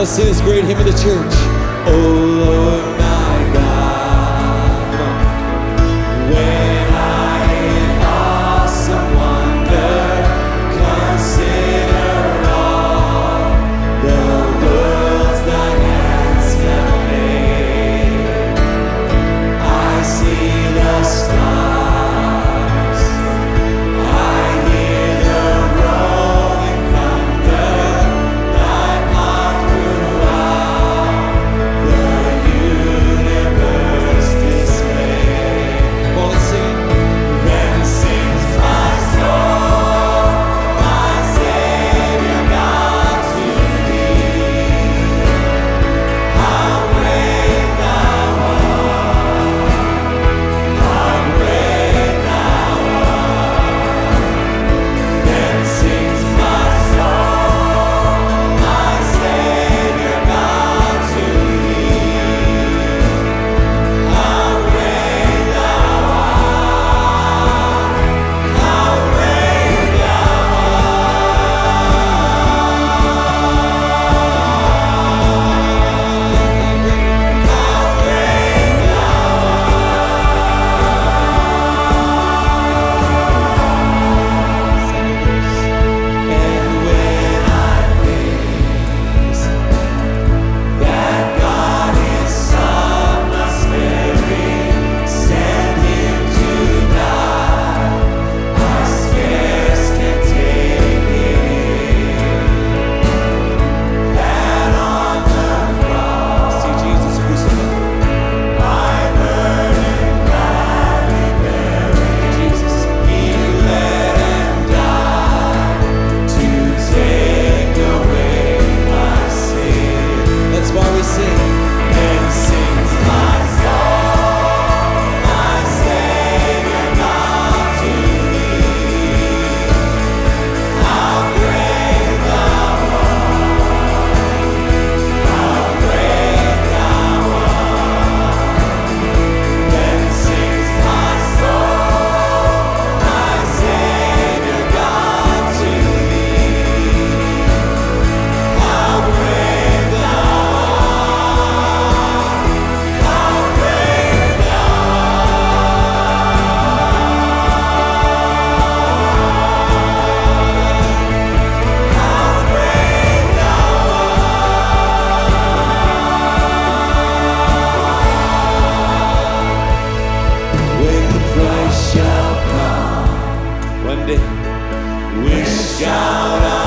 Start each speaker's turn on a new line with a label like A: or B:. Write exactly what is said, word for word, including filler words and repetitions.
A: let's sing this great hymn of the church. Oh Lord, my God, when I in awesome wonder consider all the worlds thy hands have made, I see the stars, I hear the rolling thunder, thy power throughout the universe display. Come on, let's sing it. Then sings my soul, my Savior God to thee. How great thou art, how great thou art. Then sings my soul, my Savior God to thee. How great thou art, how great thou And when I think that God His Son must marry, send Him to die, I scarce can take it in. That on the cross, see Jesus crucified, my burden gladly bearing, Jesus, He bled and died to take away my sin. That's why we sing. Then sings my soul, my Savior God to thee. How great thou art, how great thou art. Then sings my soul, my Savior God to thee. How great thou art, how great thou art. When Christ shall come, one day, when shout